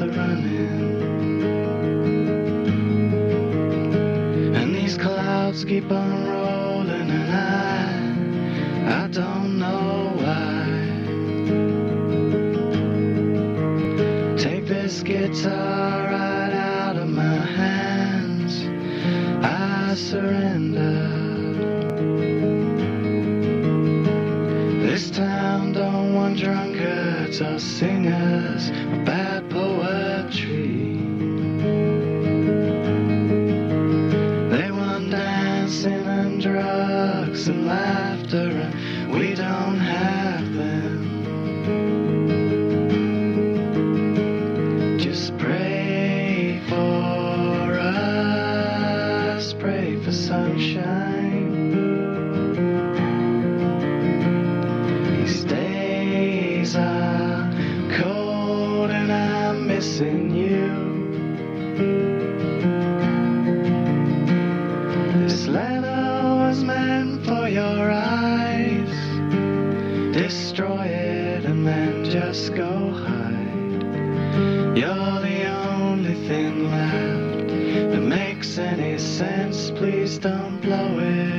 are running, and these clouds keep on rolling, and I don't know why. Take this guitar right out of my hands, I surrender. This town don't want drunkards or singers or bad poetry. They want dancing and drugs and laughter, and we don't have them. Just pray for us, pray for sunshine. These days are cold and I'm missing you. This letter was meant for your eyes. Destroy it and then just go hide. You're the only thing left that makes any sense. Please don't blow it.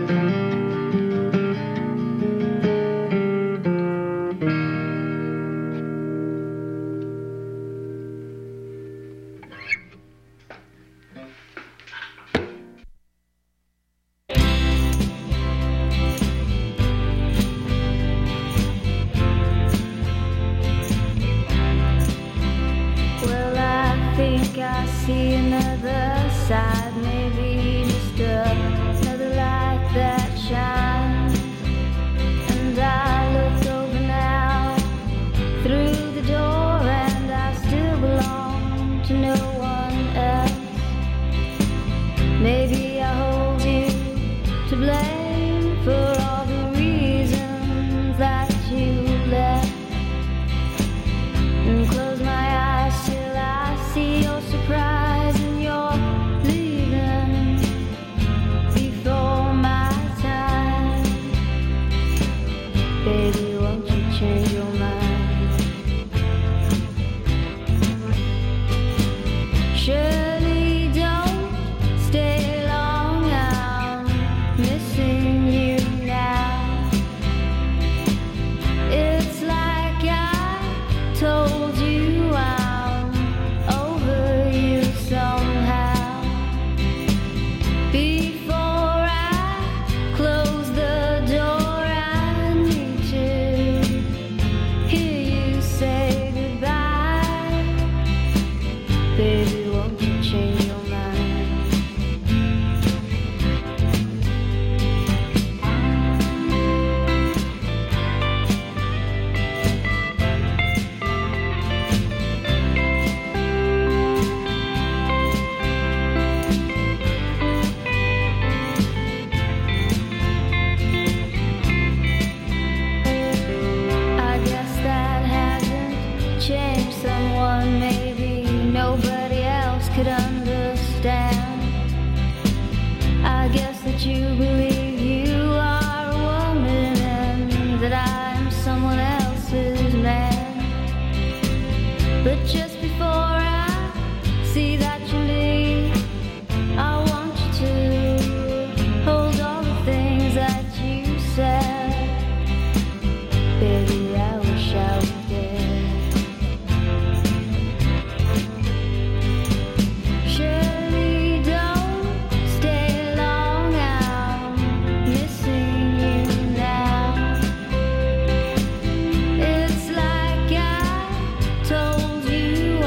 Well, I think I see another side, maybe just another light that shines. And I look over now through the door, and I still belong to no one else. Maybe I hold you to blame for all the reasons that you left. And close my eyes till I see your surprise and your leaving before my time. Baby, won't you change your mind? Surely don't stay long, I'm missing you now. It's like I told you I'm over you somehow. Before I close the door, I need to hear you say goodbye. Baby, won't you change your mind? I guess that hasn't changed someone. Maybe nobody else could understand. I guess that you believe you are a woman and that I'm someone else's man. But just before I see that you leave, I want you to hold all the things that you said. Baby, I wish I was dead. Surely don't stay long, I'm missing you now. It's like I told you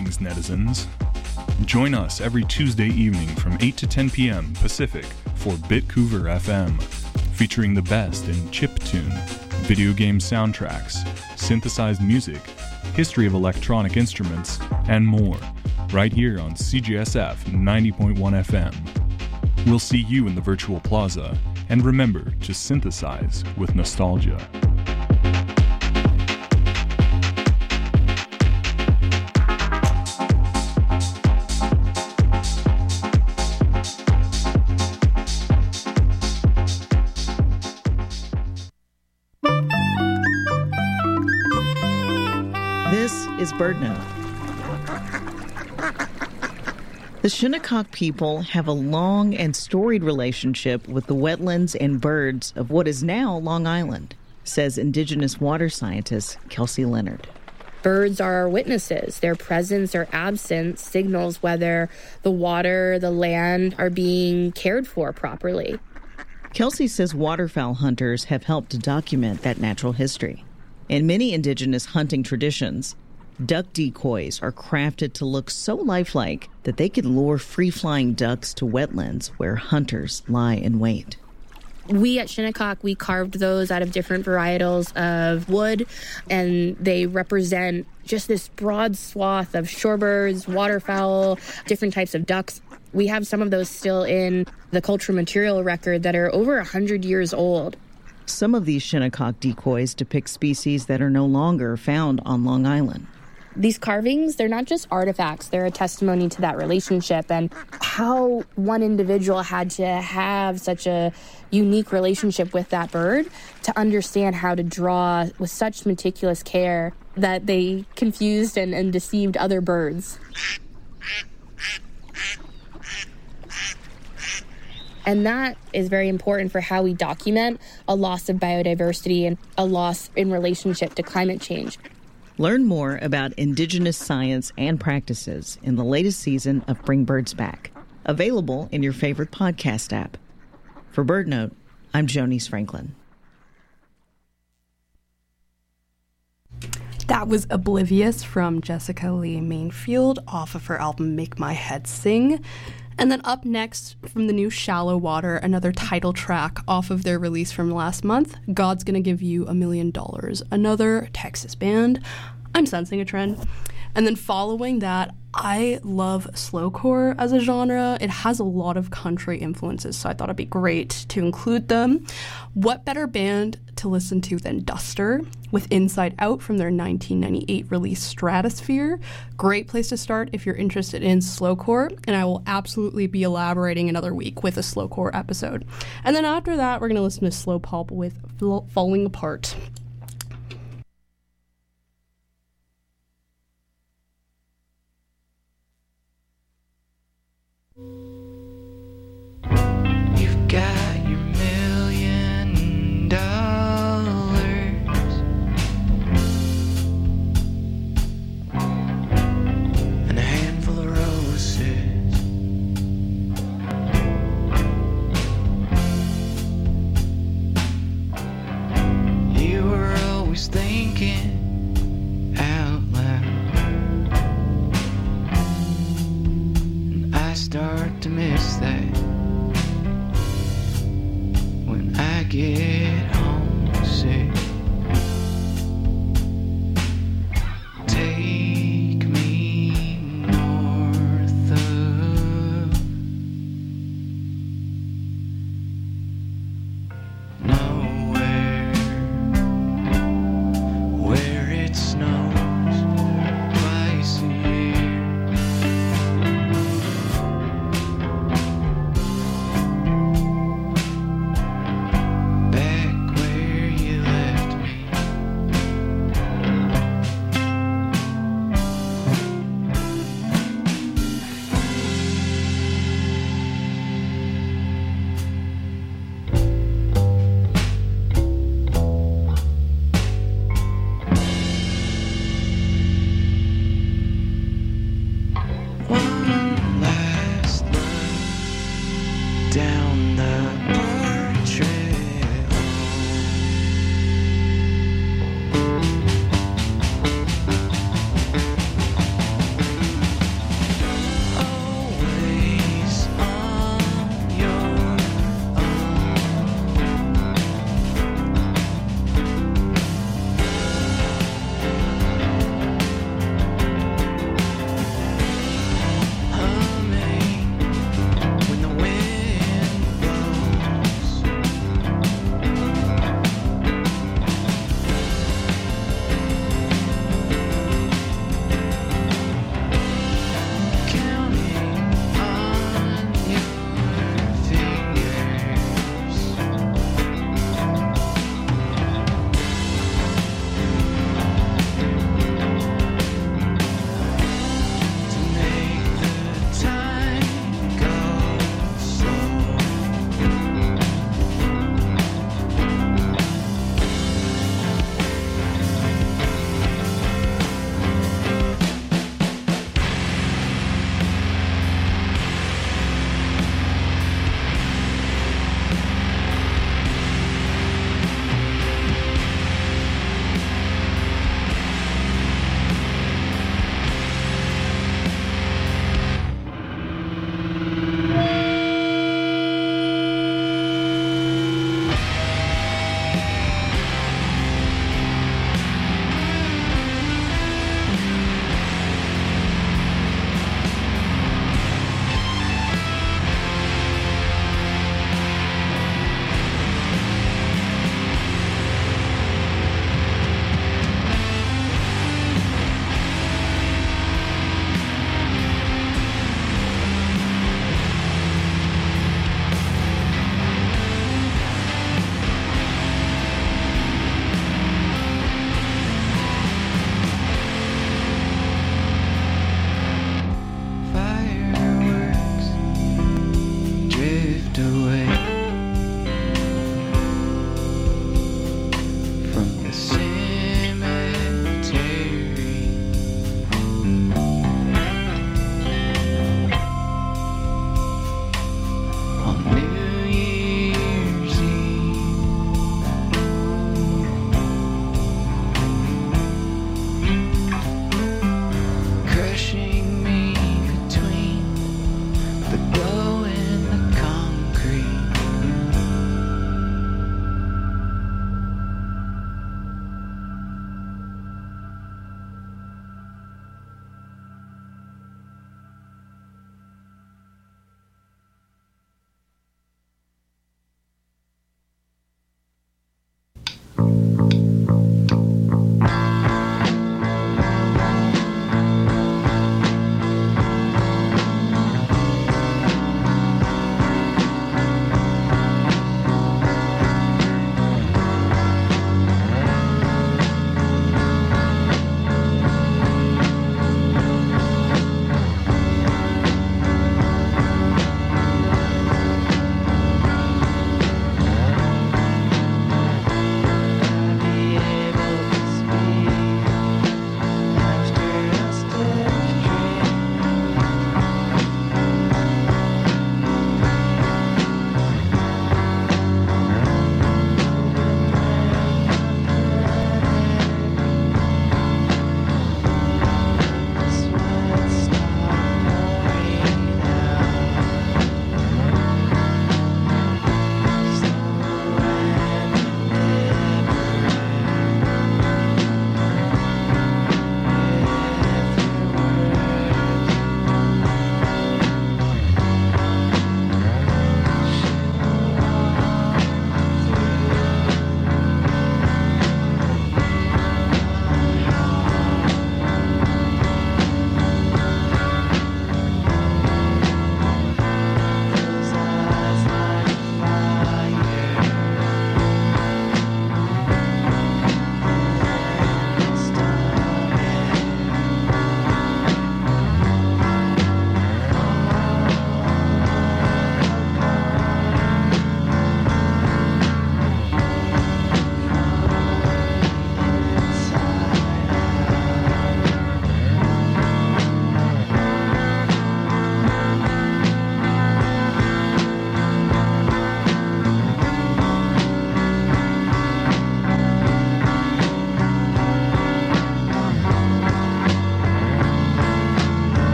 Greetings, netizens. Join us every Tuesday evening from 8 to 10 p.m. Pacific for Bitcouver FM, featuring the best in chiptune, video game soundtracks, synthesized music, history of electronic instruments, and more, right here on CJSF 90.1 FM. We'll see you in the virtual plaza, and remember to synthesize with nostalgia. This is BirdNote. The Shinnecock people have a long and storied relationship with the wetlands and birds of what is now Long Island, says Indigenous water scientist Kelsey Leonard. Birds are our witnesses. Their presence or absence signals whether the water, the land are being cared for properly. Kelsey says waterfowl hunters have helped to document that natural history. In many indigenous hunting traditions, duck decoys are crafted to look so lifelike that they could lure free-flying ducks to wetlands where hunters lie in wait. We at Shinnecock, we carved those out of different varietals of wood, and they represent just this broad swath of shorebirds, waterfowl, different types of ducks. We have some of those still in the cultural material record that are over 100 years old. Some of these Shinnecock decoys depict species that are no longer found on Long Island. These carvings, they're not just artifacts, they're a testimony to that relationship and how one individual had to have such a unique relationship with that bird to understand how to draw with such meticulous care that they confused and deceived other birds. And that is very important for how we document a loss of biodiversity and a loss in relationship to climate change. Learn more about Indigenous science and practices in the latest season of Bring Birds Back, available in your favorite podcast app. For BirdNote, I'm Jonice Franklin. That was Oblivious from Jessica Lee Mainfield off of her album Make My Head Sing. And then up next from the new Shallow Water, another title track off of their release from last month, God's Gonna Give You $1 Million, another Texas band. I'm sensing a trend. And then following that, I love slowcore as a genre. It has a lot of country influences, so I thought it'd be great to include them. What better band to listen to than Duster with Inside Out from their 1998 release Stratosphere. Great place to start if you're interested in slowcore, and I will absolutely be elaborating another week with a slowcore episode. And then after that, we're going to listen to Slow Pulp with Falling Apart. You've got your $1 million and a handful of roses. You were always thinking out loud, and I start to miss that when I get homesick. Take me north of nowhere, where it snows twice a year.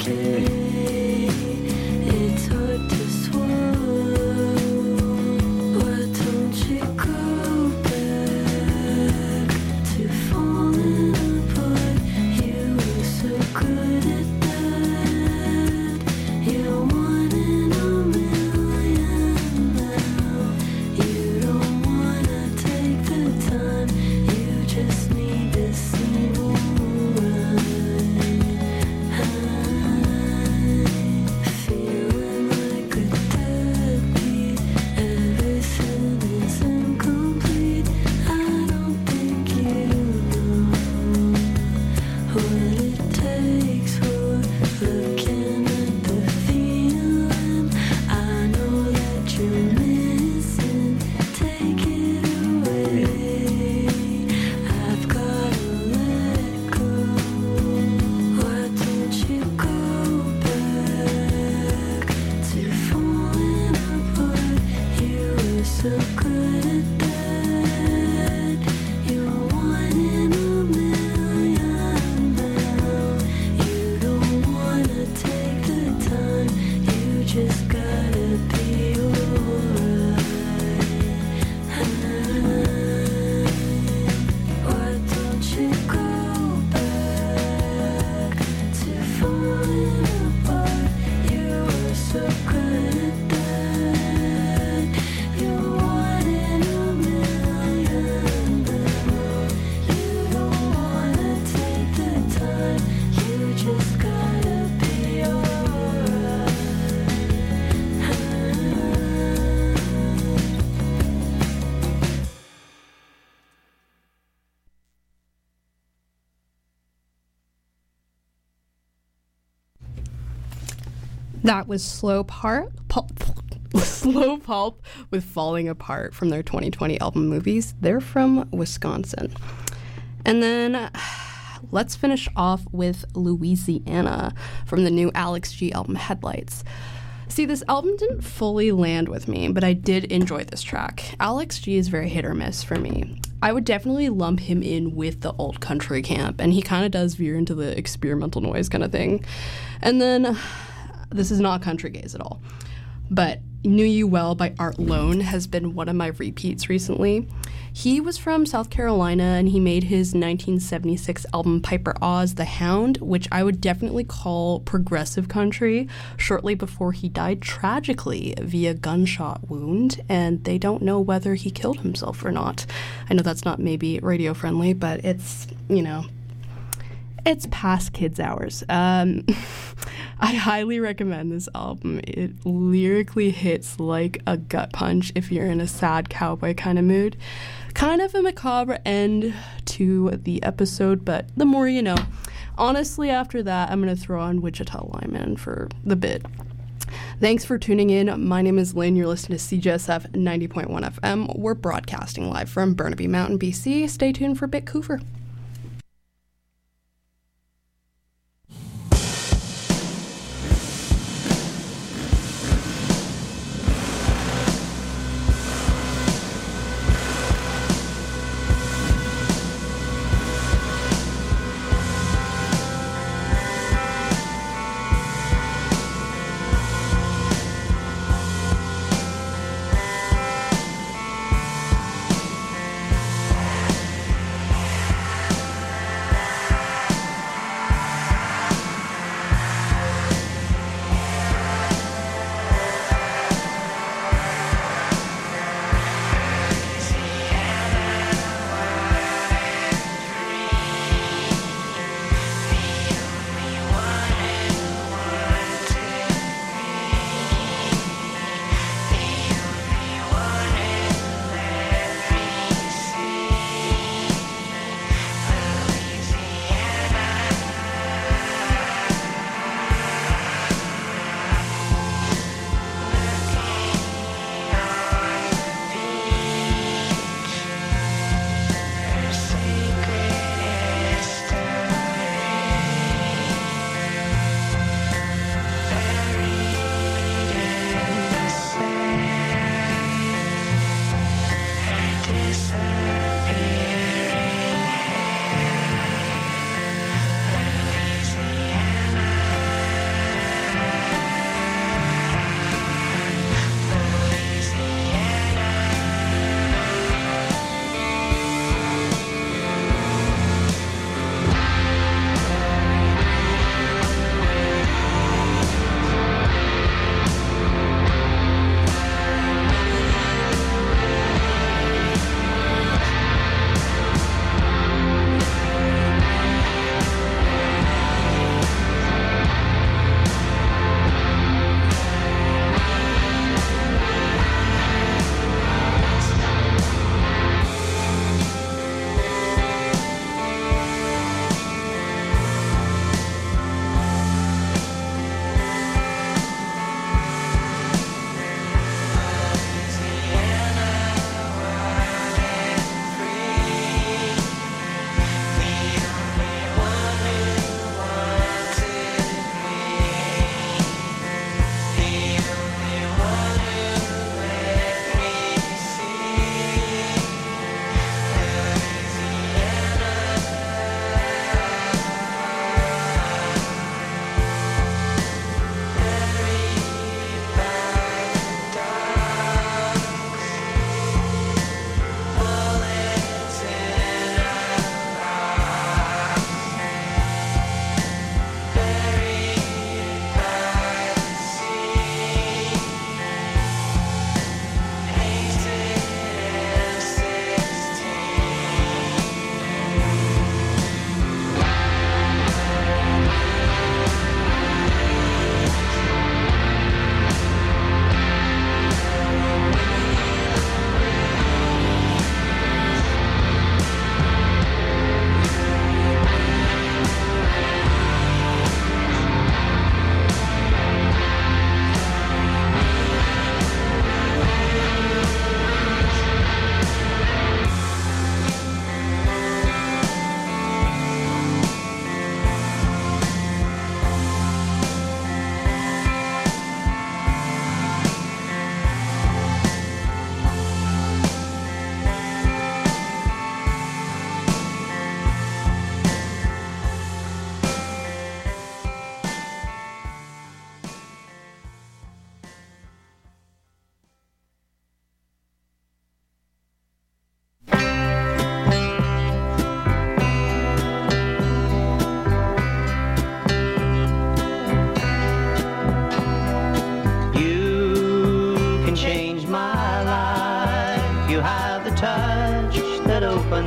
That was Slow Pulp with Falling Apart from their 2020 album Movies. They're from Wisconsin. And then let's finish off with Louisiana from the new Alex G album Headlights. See, this album didn't fully land with me, but I did enjoy this track. Alex G is very hit or miss for me. I would definitely lump him in with the alt country camp, and he kind of does veer into the experimental noise kind of thing. And then this is not country gaze at all, but Knew You Well by Art Lone has been one of my repeats recently. He was from South Carolina, and he made his 1976 album Piper Oz the Hound, which I would definitely call progressive country, shortly before he died tragically via gunshot wound, and they don't know whether he killed himself or not. I know that's not maybe radio friendly, but it's, it's past kids' hours. I highly recommend this album. It lyrically hits like a gut punch if you're in a sad cowboy kind of mood. Kind of a macabre end to the episode, but the more you know. Honestly, after that, I'm going to throw on Wichita Lineman for the bit. Thanks for tuning in. My name is Lynn. You're listening to CJSF 90.1 FM. We're broadcasting live from Burnaby Mountain, BC. Stay tuned for Bitcouver.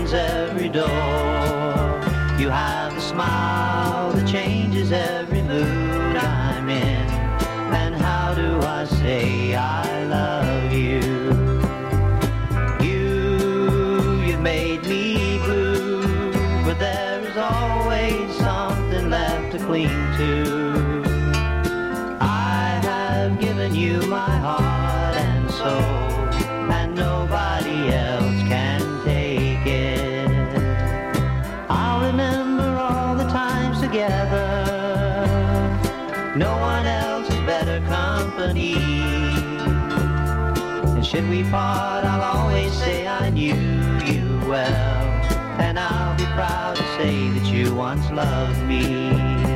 opens every door. You have the smile that changes every mood I'm in. And how do I say I love you? You've made me blue, but there is always something left to cling to. I have given you my heart and soul, and nobody else can take it. I'll remember all the times together. No one else is better company. And should we part, I'll always say I knew you well. And I'll be proud to say that you once loved me.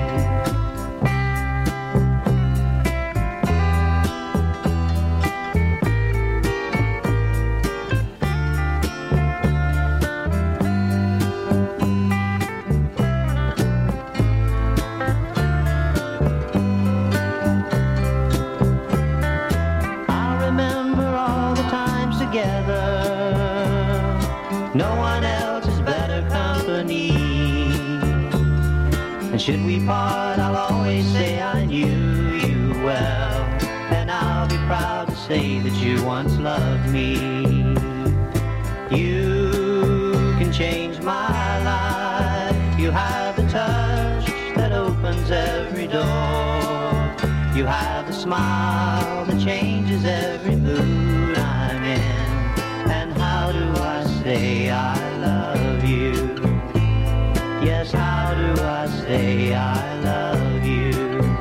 No one else is better company. And should we part, I'll always say I knew you well. And I'll be proud to say that you once loved me. You can change my life. You have the touch that opens every door. You have the smile that changes every mood I'm in. And how do I say I love you? Yes, how do I say I love you?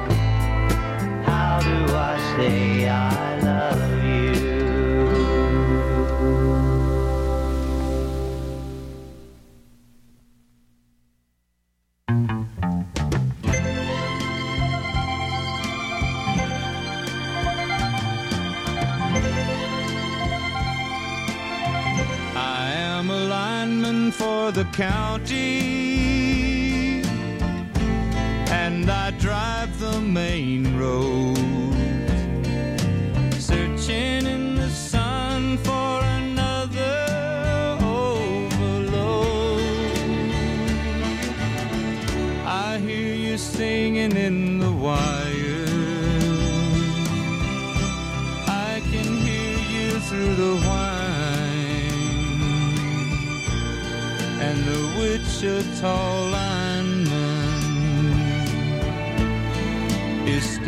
How do I say I love you? For the county, and I drive the main road, searching in the sun for another overload. I hear you singing in the wire, I can hear you through the whine. And the Wichita lineman is